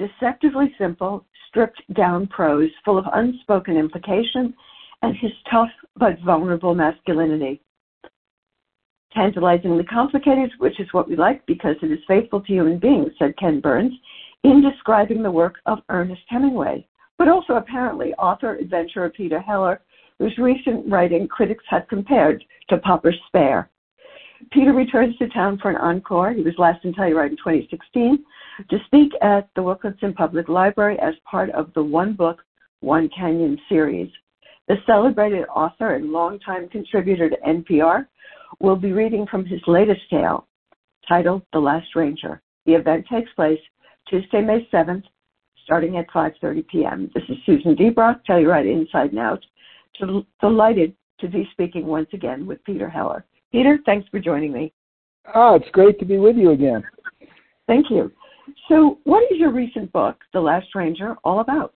deceptively simple, stripped-down prose full of unspoken implication and his tough but vulnerable masculinity. Tantalizingly complicated, which is what we like because it is faithful to human beings, said Ken Burns, in describing the work of Ernest Hemingway, but also apparently author, adventurer Peter Heller, whose recent writing critics have compared to Popper's Spare. Peter returns to town for an encore. He was last in Telluride in 2016 to speak at the Wilkinson Public Library as part of the One Book, One Canyon series. The celebrated author and longtime contributor to NPR will be reading from his latest tale, titled The Last Ranger. The event takes place Tuesday, May 7th, starting at 5:30 p.m. This is Susan Debrock, Telluride Inside and Out, delighted to be speaking once again with Peter Heller. Peter, thanks for joining me. Oh, it's great to be with you again. Thank you. So what is your recent book, The Last Ranger, all about?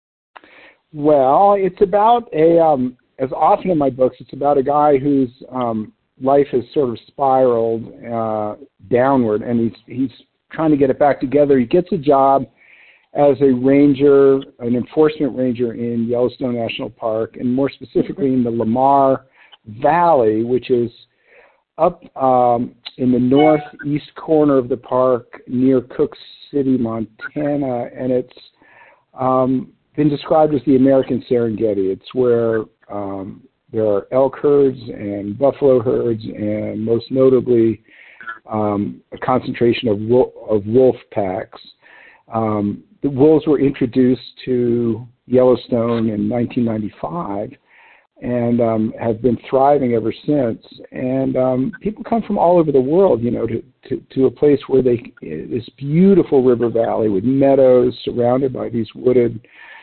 Well, it's about as often in my books, it's about a guy whose life has sort of spiraled downward, and he's trying to get it back together. He gets a job as a ranger, an enforcement ranger in Yellowstone National Park, and more specifically in the Lamar Valley, which is up in the northeast corner of the park near Cook City, Montana, and it's been described as the American Serengeti. It's where there are elk herds and buffalo herds, and most notably a concentration of wolf packs. The wolves were introduced to Yellowstone in 1995 and have been thriving ever since. And people come from all over the world, to a place where this beautiful river valley with meadows surrounded by these wooded,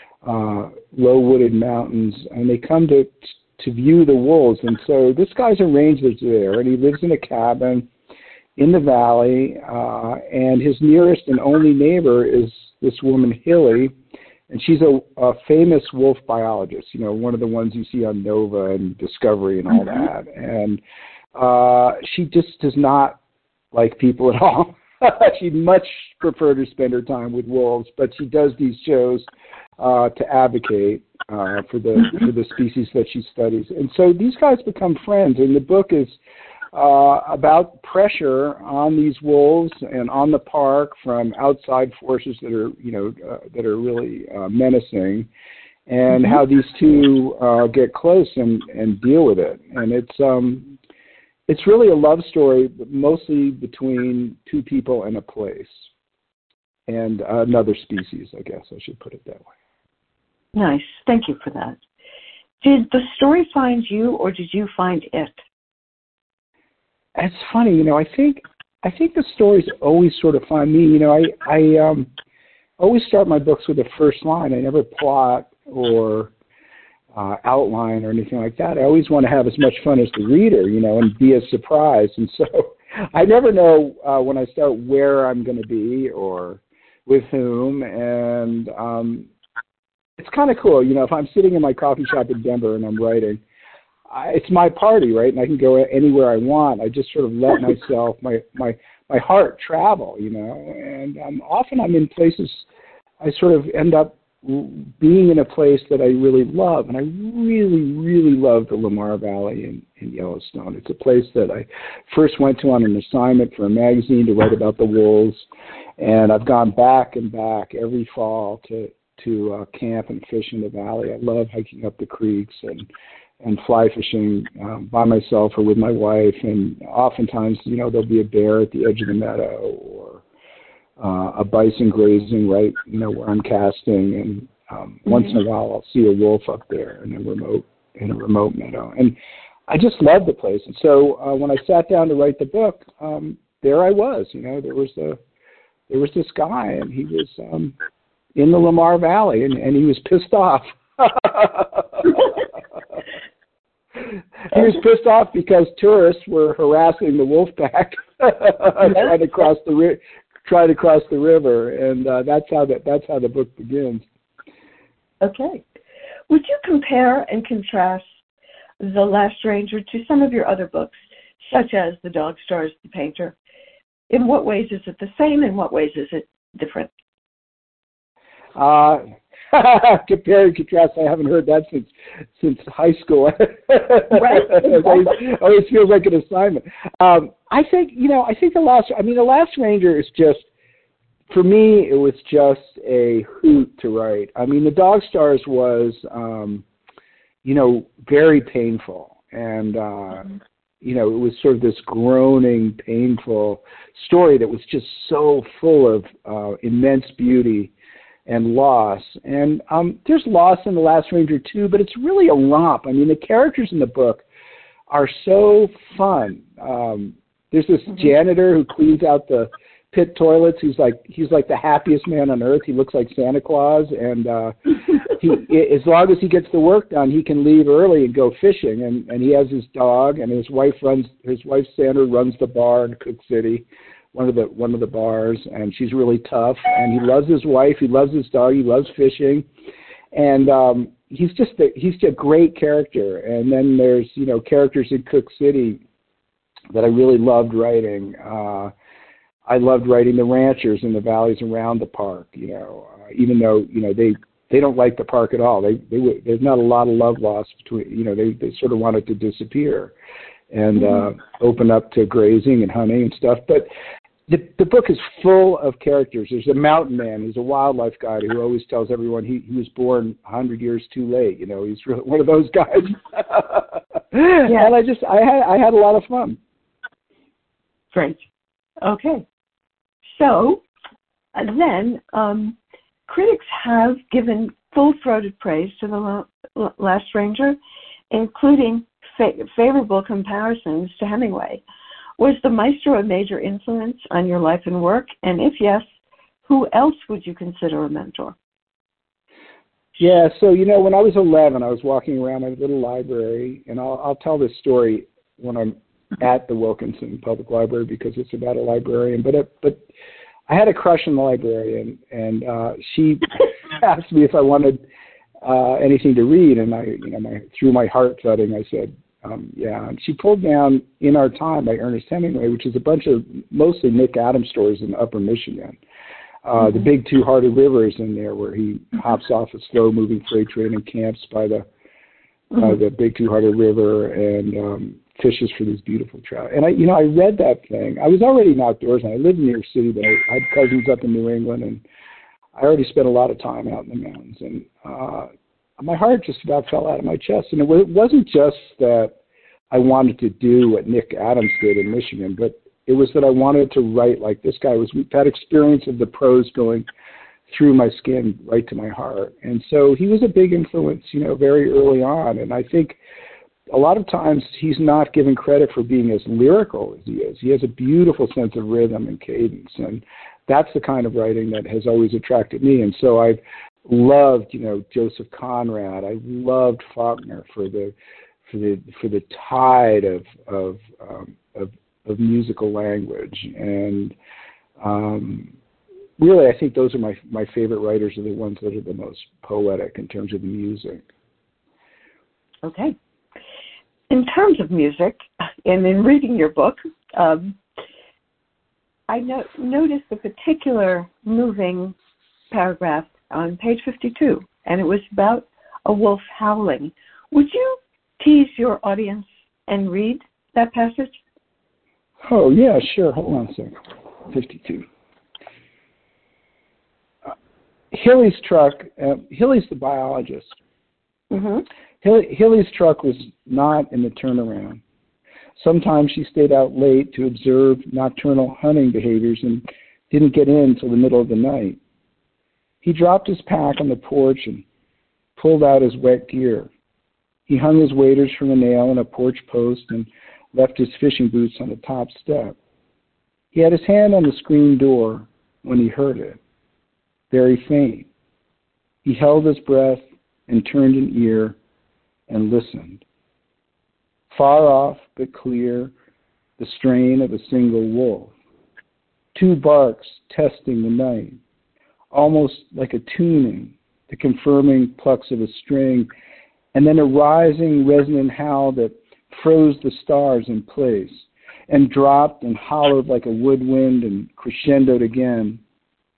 low wooded mountains, and they come to view the wolves. And so this guy's a ranger there, and he lives in a cabin in the valley, and his nearest and only neighbor is this woman, Hilly, and she's a famous wolf biologist, one of the ones you see on Nova and Discovery and all that. And she just does not like people at all. She'd much prefer to spend her time with wolves, but she does these shows to advocate for the species that she studies. And so these guys become friends, and the book is about pressure on these wolves and on the park from outside forces that are really menacing, and how these two get close and deal with it. And it's really a love story, but mostly between two people and a place and another species, I guess I should put it that way. Nice. Thank you for that. Did the story find you, or did you find it? It's funny, I think the stories always sort of find me. I always start my books with the first line. I never plot or outline or anything like that. I always want to have as much fun as the reader, and be a surprise. And so I never know when I start where I'm going to be or with whom. And it's kind of cool, if I'm sitting in my coffee shop in Denver and I'm writing, it's my party, right? And I can go anywhere I want. I just sort of let myself, my heart travel, and often I'm in places, I sort of end up being in a place that I really love. And I really, really love the Lamar Valley in Yellowstone. It's a place that I first went to on an assignment for a magazine to write about the wolves. And I've gone back and back every fall to camp and fish in the valley. I love hiking up the creeks and fly fishing by myself or with my wife. And oftentimes, there'll be a bear at the edge of the meadow, or a bison grazing right, where I'm casting. And once in a while, I'll see a wolf up there in a remote meadow. And I just love the place. And so when I sat down to write the book, there I was. There was this guy, and he was in the Lamar Valley, and he was pissed off. He was pissed off because tourists were harassing the wolf pack trying to cross the river, and that's how the book begins. Okay. Would you compare and contrast The Last Ranger to some of your other books, such as The Dog Stars the Painter? In what ways is it the same? In what ways is it different? Compare and contrast. I haven't heard that since high school. Right. It always feels like an assignment. I think the Last Ranger is just, for me, it was just a hoot to write. I mean, the Dog Stars was, very painful, and it was sort of this groaning, painful story that was just so full of immense beauty and loss. And there's loss in The Last Ranger too, but it's really a romp. I mean, the characters in the book are so fun. There's this janitor who cleans out the pit toilets. He's like the happiest man on earth. He looks like Santa Claus, and as long as he gets the work done, he can leave early and go fishing. And he has his dog, and his wife Sandra runs the bar in Cook City, one of the bars, and she's really tough. And he loves his wife, he loves his dog, he loves fishing, and he's just a great character. And then there's characters in Cook City that I really loved writing. I loved writing the ranchers in the valleys around the park. Even though they don't like the park at all. There's not a lot of love lost between. They sort of want it to disappear and open up to grazing and hunting and stuff. But the book is full of characters. There's a mountain man who's a wildlife guide who always tells everyone he was born 100 years too late. He's really one of those guys. Yeah. And I had a lot of fun. Great. Okay. So then critics have given full-throated praise to The Last Ranger, including favorable comparisons to Hemingway. Was the Maestro a major influence on your life and work? And if yes, who else would you consider a mentor? Yeah, so, when I was 11, I was walking around my little library, and I'll tell this story when I'm at the Wilkinson Public Library because it's about a librarian. But I had a crush on the librarian, and she asked me if I wanted anything to read, and through my heart thudding, I said, yeah. And she pulled down In Our Time by Ernest Hemingway, which is a bunch of mostly Nick Adams stories in Upper Michigan. The Big Two-Hearted River is in there, where he hops off a slow-moving freight train and camps by the Big Two-Hearted River and fishes for these beautiful trout. And I read that thing. I was already an outdoorsman. I lived in New York City, but I had cousins up in New England, and I already spent a lot of time out in the mountains. And my heart just about fell out of my chest. And it wasn't just that I wanted to do what Nick Adams did in Michigan, but it was that I wanted to write like this guy. That experience of the prose going through my skin right to my heart. And so he was a big influence, very early on. And I think a lot of times he's not given credit for being as lyrical as he is. He has a beautiful sense of rhythm and cadence, and that's the kind of writing that has always attracted me. And so I've loved, Joseph Conrad. I loved Faulkner for the tide of musical language. And really, I think those are my favorite writers, are the ones that are the most poetic in terms of the music. Okay. In terms of music, and in reading your book, I noticed a particular moving paragraph on page 52, and it was about a wolf howling. Would you tease your audience and read that passage? Oh, yeah, sure. Hold on a second. 52. Hilly's truck, Hilly's the biologist. Mm-hmm. Hilly's truck was not in the turnaround. Sometimes she stayed out late to observe nocturnal hunting behaviors and didn't get in till the middle of the night. He dropped his pack on the porch and pulled out his wet gear. He hung his waders from a nail in a porch post and left his fishing boots on the top step. He had his hand on the screen door when he heard it, very faint. He held his breath and turned an ear and listened. Far off but clear, the strain of a single wolf. Two barks testing the night, almost like a tuning, the confirming plucks of a string, and then a rising resonant howl that froze the stars in place and dropped and hollowed like a woodwind and crescendoed again.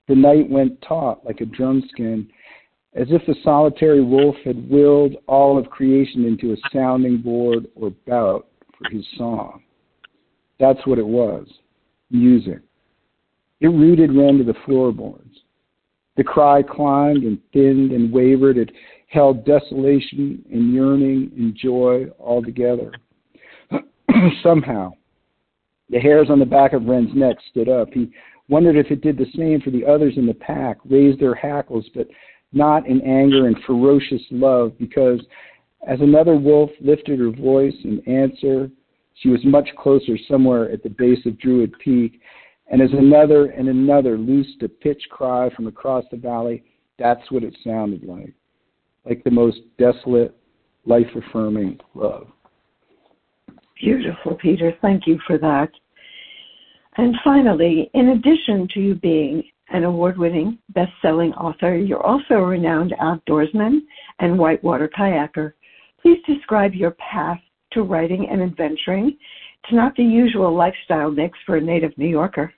The night went taut like a drum skin, as if the solitary wolf had willed all of creation into a sounding board or bout for his song. That's what it was, music. It rooted Wren to the floorboards. The cry climbed and thinned and wavered. It held desolation and yearning and joy all together. Somehow, the hairs on the back of Wren's neck stood up. He wondered if it did the same for the others in the pack, raised their hackles, but not in anger and ferocious love, because as another wolf lifted her voice in answer, she was much closer somewhere at the base of Druid Peak, and as another and another loosed a pitched cry from across the valley, that's what it sounded like the most desolate, life-affirming love. Beautiful, Peter. Thank you for that. And finally, in addition to you being an award-winning, best-selling author, you're also a renowned outdoorsman and whitewater kayaker. Please describe your path to writing and adventuring. It's not the usual lifestyle mix for a native New Yorker.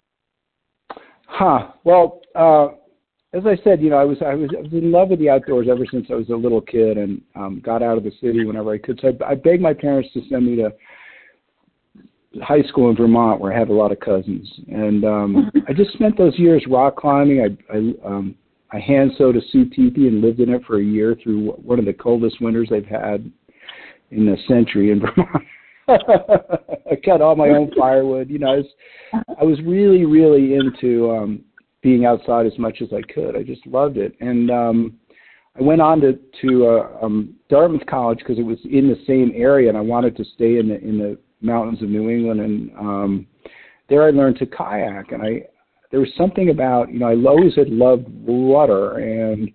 Well, as I said, I was in love with the outdoors ever since I was a little kid, and got out of the city whenever I could. So I begged my parents to send me to high school in Vermont, where I have a lot of cousins, and I just spent those years rock climbing. I hand sewed a suit teepee and lived in it for a year through one of the coldest winters they've had in a century in Vermont. I cut all my own firewood. I was really, really into being outside as much as I could. I just loved it, and I went on to Dartmouth College because it was in the same area, and I wanted to stay in the mountains of New England, and there I learned to kayak, and there was something about, I always had loved water and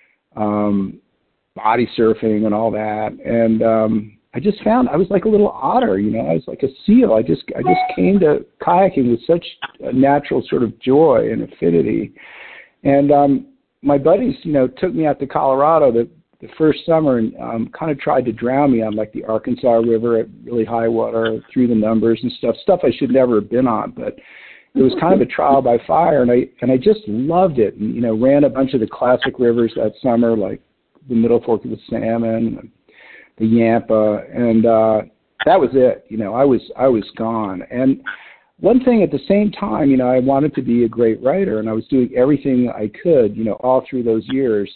body surfing and all that, and I just found I was like a little otter, I was like a seal. I just came to kayaking with such a natural sort of joy and affinity, and my buddies, took me out to Colorado the first summer and kind of tried to drown me on like the Arkansas River at really high water through the numbers and stuff I should never have been on, but it was kind of a trial by fire, and I just loved it, and ran a bunch of the classic rivers that summer, like the Middle Fork of the Salmon, the Yampa, and that was it. I was gone. And one thing at the same time, I wanted to be a great writer, and I was doing everything I could, all through those years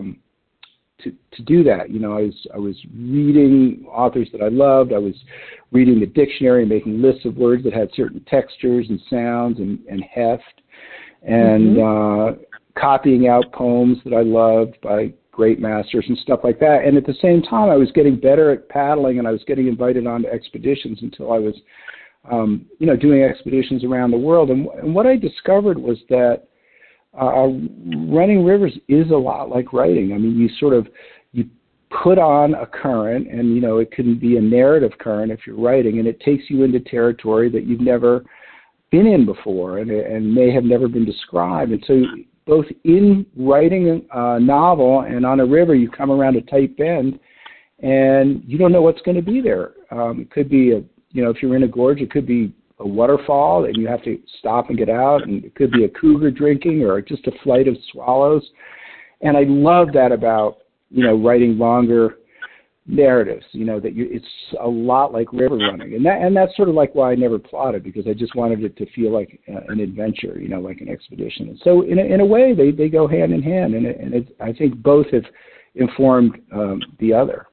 to do that. I was reading authors that I loved. I was reading the dictionary, making lists of words that had certain textures and sounds and heft, and copying out poems that I loved by great masters and stuff like that. And at the same time, I was getting better at paddling, and I was getting invited onto expeditions until I was, doing expeditions around the world. And what I discovered was that running rivers is a lot like writing. I mean, you put on a current, and, it can be a narrative current if you're writing, and it takes you into territory that you've never been in before and may have never been described. And so both in writing a novel and on a river, you come around a tight bend, and you don't know what's going to be there. It could be, if you're in a gorge, it could be a waterfall, and you have to stop and get out, and it could be a cougar drinking or just a flight of swallows. And I love that about, writing longer narratives, it's a lot like river running. And that's sort of like why I never plotted, because I just wanted it to feel like an adventure, like an expedition. And so in a way, they go hand in hand, and I think both have informed the other.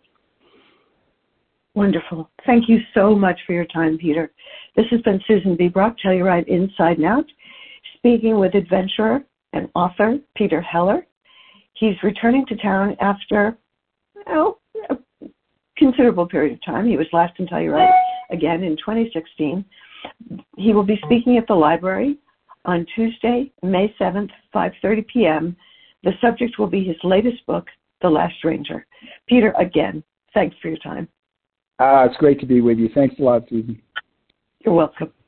Wonderful. Thank you so much for your time, Peter. This has been Susan B. Brock, Telluride Inside and Out, speaking with adventurer and author Peter Heller. He's returning to town after, a considerable period of time. He was last in Telluride again in 2016. He will be speaking at the library on Tuesday, May 7th, 5:30 p.m. The subject will be his latest book, The Last Ranger. Peter, again, thanks for your time. It's great to be with you. Thanks a lot, Susan. You're welcome.